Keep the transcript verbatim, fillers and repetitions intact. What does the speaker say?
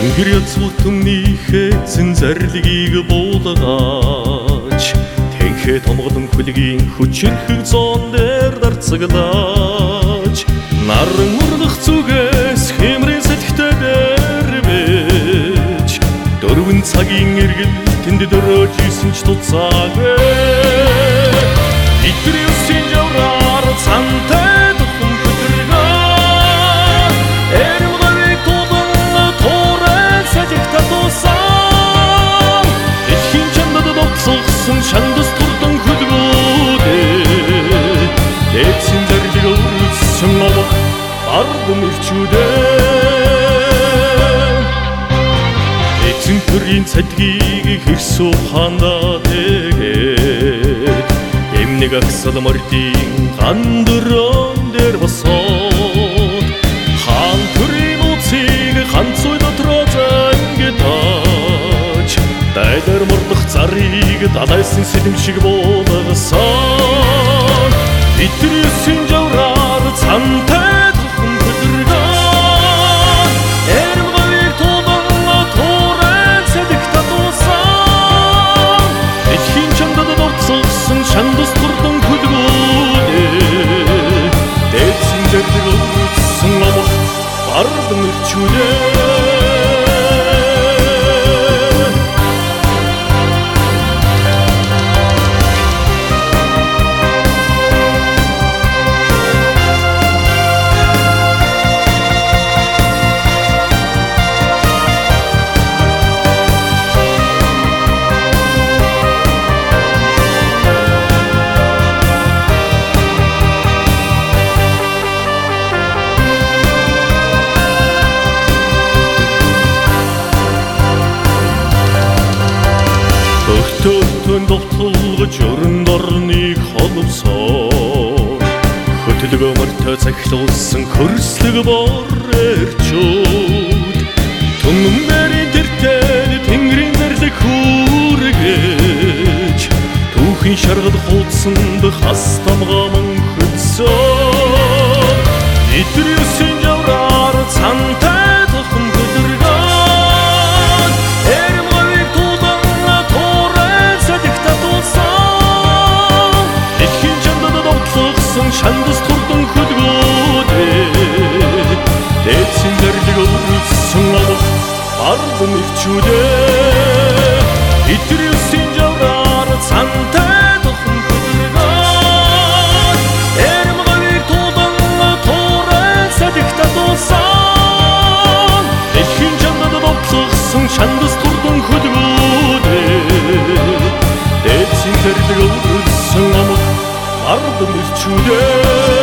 Тэнгэр язгуутмнийхээ зэн зарлигийг буулгаач Тэнхээ томголон хүлгийн хүчирхэг зоон дээр дарцаглаач Наран ургах зүгээс хэмрэн сэтгэхтэй дэрвэж Дөрвөн цагийн эргэл тэнд дөрөөж исэн ч туцаагүй Бидний үсийн жавраар цантай тухам хөдөргөө Эрм гарыг тулан туурай сажигта тусан Дэлхийн чандад догсогсон шандас турдан хөдгүүдээ Дээдсийн зарлиг өргөссөн овох ардам ирчүүдээ Эцэн төрийн цадгийг хэрсүү хаандаа тэгээд Эмнэг аксал мордын гандөрөн дээр босоод Хаан төрийн уцыг ганц уй дотроо зангидаач Дайдар мордох зарыг далайсан сэдэм шиг буулгасан Бидний үсийн жавраар цантай тухам хөдөргөө Эрм гарыг тулан туурай садигта тусан Дэлхийн чандад догсогсон шандас турдан хөдгүүдээ Дээдсийн зарлиг өргөссөн овох ардам ирчүүдээ Төтөн довтолгож өрөнд орныг холбосоо Хөтлөгөө мөртөө цахилуулсан хөрслөг бор эрчүүд Түмнэрийн тэртээд тэнгэрийн зарлиг хүргэж Түүхийн шаргал хуудсан дэх хастамгаа мөнхөдсөн Бидний үсийн жавраар цантай тухам хөдөргөө Эрм гарыг тулан туурай садигта тусан Дэлхийн чандад догсогсон шандас турдан хөдгүүдээ Дээдсийн зарлиг өргөссөн овох ардам ирчүүдээ Бидний үсийн жавраар цантай тухам хөдөргөө Эрм гарыг тулан туурай садигта тусан Дэлхийн чандад догсогсон шандас турдан хөдгүүдээ Дээдсийн зарлиг өргөссөн овох ардам ирчүүдээ